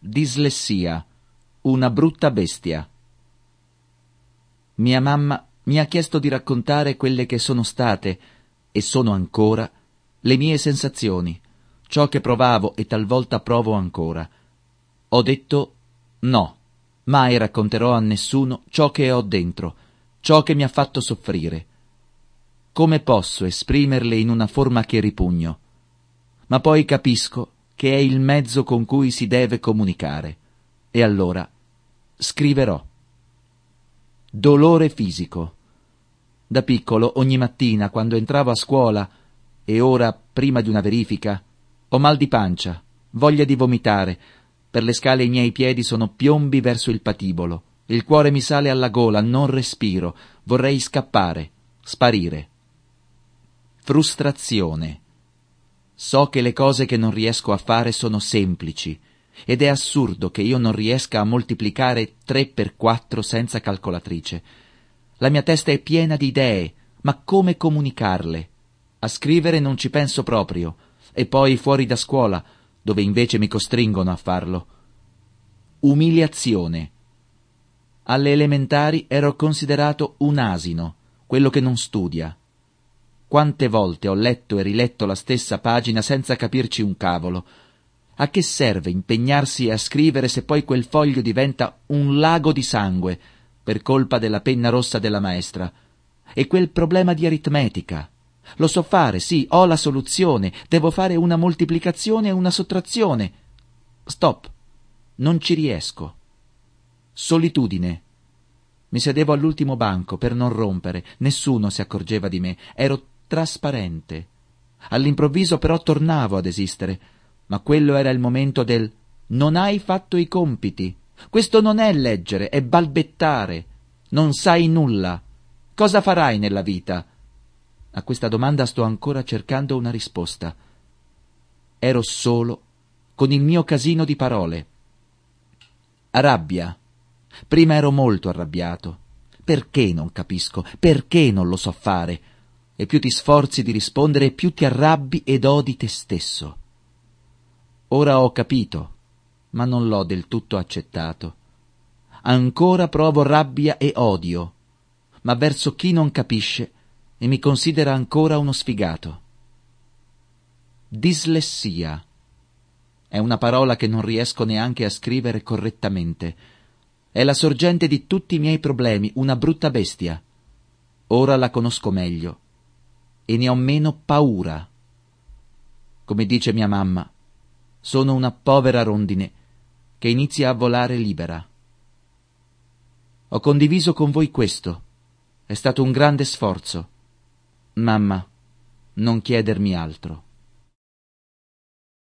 Dislessia, una brutta bestia. Mia mamma mi ha chiesto di raccontare quelle che sono state, e sono ancora, le mie sensazioni, ciò che provavo e talvolta provo ancora. Ho detto no, mai racconterò a nessuno ciò che ho dentro, ciò che mi ha fatto soffrire. Come posso esprimerle in una forma che ripugno? Ma poi capisco che è il mezzo con cui si deve comunicare. E allora scriverò. Dolore fisico. Da piccolo, ogni mattina, quando entravo a scuola, e ora, prima di una verifica, ho mal di pancia, voglia di vomitare, per le scale i miei piedi sono piombi verso il patibolo, il cuore mi sale alla gola, non respiro, vorrei scappare, sparire. Frustrazione. So che le cose che non riesco a fare sono semplici, ed è assurdo che io non riesca a moltiplicare 3 per 4 senza calcolatrice. La mia testa è piena di idee, ma come comunicarle? A scrivere non ci penso proprio, e poi fuori da scuola, dove invece mi costringono a farlo. Umiliazione. Alle elementari ero considerato un asino, quello che non studia. Quante volte ho letto e riletto la stessa pagina senza capirci un cavolo. A che serve impegnarsi a scrivere se poi quel foglio diventa un lago di sangue per colpa della penna rossa della maestra? E quel problema di aritmetica. Lo so fare, sì, ho la soluzione, devo fare una moltiplicazione e una sottrazione. Stop, non ci riesco. Solitudine. Mi sedevo all'ultimo banco per non rompere, nessuno si accorgeva di me, ero trasparente. All'improvviso però tornavo ad esistere, ma quello era il momento del «non hai fatto i compiti». Questo non è leggere, è balbettare. Non sai nulla. Cosa farai nella vita? A questa domanda sto ancora cercando una risposta. Ero solo con il mio casino di parole. Rabbia. Prima ero molto arrabbiato. Perché non capisco? Perché non lo so fare? E più ti sforzi di rispondere, più ti arrabbi ed odi te stesso. Ora ho capito, ma non l'ho del tutto accettato. Ancora provo rabbia e odio, ma verso chi non capisce e mi considera ancora uno sfigato. Dislessia. È una parola che non riesco neanche a scrivere correttamente. È la sorgente di tutti i miei problemi, una brutta bestia. Ora la conosco meglio e ne ho meno paura. Come dice mia mamma, sono una povera rondine che inizia a volare libera. Ho condiviso con voi questo. È stato un grande sforzo. Mamma, non chiedermi altro.